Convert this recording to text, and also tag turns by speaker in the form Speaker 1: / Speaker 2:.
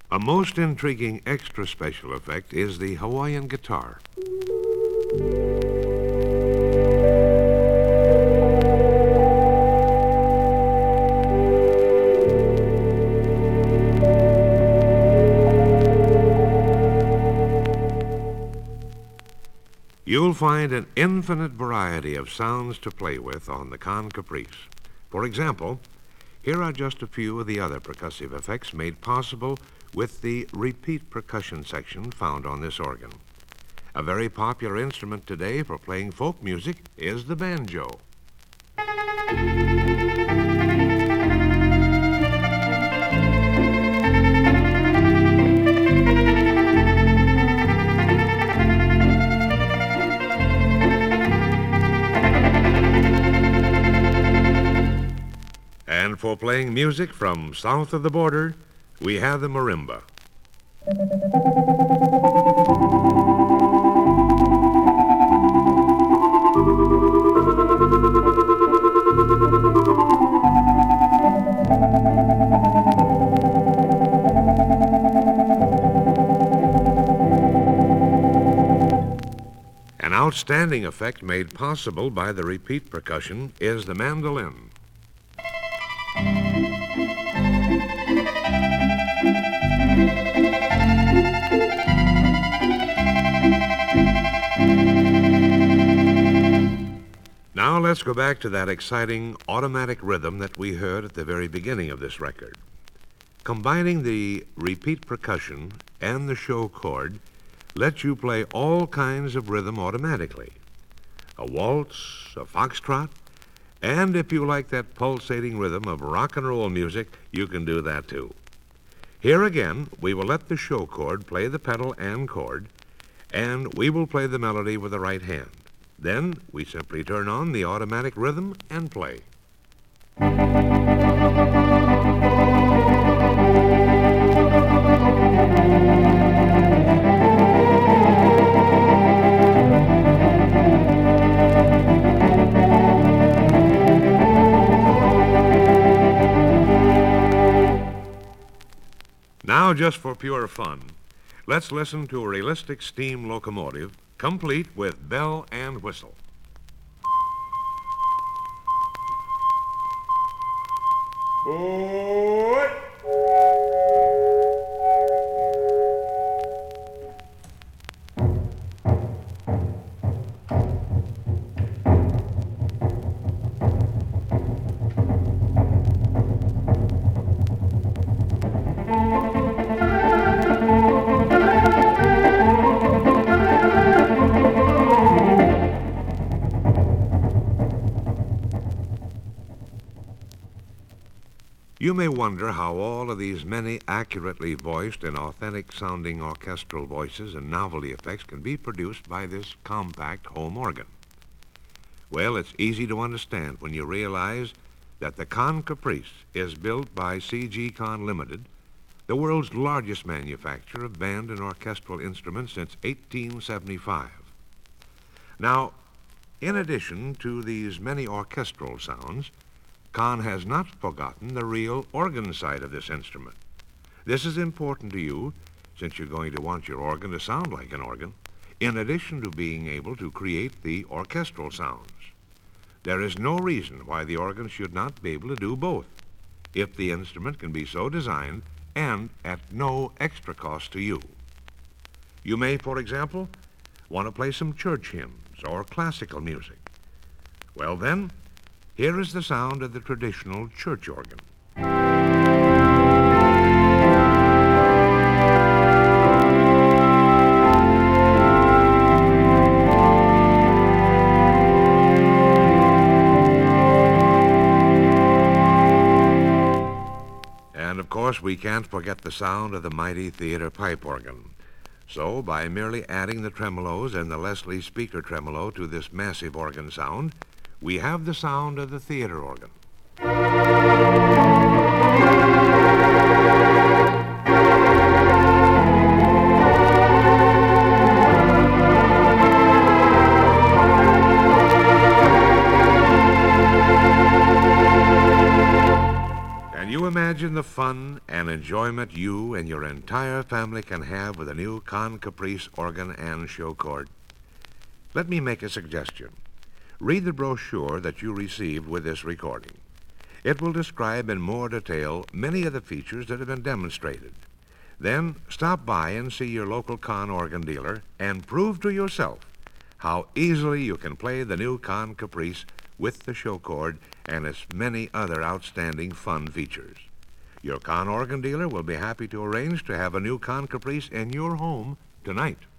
Speaker 1: A most intriguing extra special effect is the Hawaiian guitar. You'll find an infinite variety of sounds to play with on the Conn Caprice. For example, here are just a few of the other percussive effects made possible with the repeat percussion section found on this organ. A very popular instrument today for playing folk music is the banjo. And for playing music from south of the border, we have the marimba. An outstanding effect made possible by the repeat percussion is the mandolin. Now let's go back to that exciting automatic rhythm that we heard at the very beginning of this record. Combining the repeat percussion and the show chord lets you play all kinds of rhythm automatically. A waltz, a foxtrot, and if you like that pulsating rhythm of rock and roll music, you can do that too. Here again, we will let the show chord play the pedal and chord, and we will play the melody with the right hand. Then we simply turn on the automatic rhythm and play. Now, just for pure fun, let's listen to a realistic steam locomotive complete with bell and whistle. Boy! You may wonder how all of these many accurately voiced and authentic-sounding orchestral voices and novelty effects can be produced by this compact home organ. Well, it's easy to understand when you realize that the Conn Caprice is built by C.G. Conn Limited, the world's largest manufacturer of band and orchestral instruments since 1875. Now, in addition to these many orchestral sounds, Conn has not forgotten the real organ side of this instrument. This is important to you since you're going to want your organ to sound like an organ, in addition to being able to create the orchestral sounds. There is no reason why the organ should not be able to do both, if the instrument can be so designed and at no extra cost to you. You may, for example, want to play some church hymns or classical music. Well then, here is the sound of the traditional church organ. And of course, we can't forget the sound of the mighty theater pipe organ. So, by merely adding the tremolos and the Leslie speaker tremolo to this massive organ sound, we have the sound of the theater organ. Can you imagine the fun and enjoyment you and your entire family can have with a new Con Caprice organ and show chord. Let me make a suggestion. Read the brochure that you received with this recording. It will describe in more detail many of the features that have been demonstrated. Then stop by and see your local Con organ dealer and prove to yourself how easily you can play the new Con Caprice with the show chord and its many other outstanding fun features. Your Con organ dealer will be happy to arrange to have a new Con Caprice in your home tonight.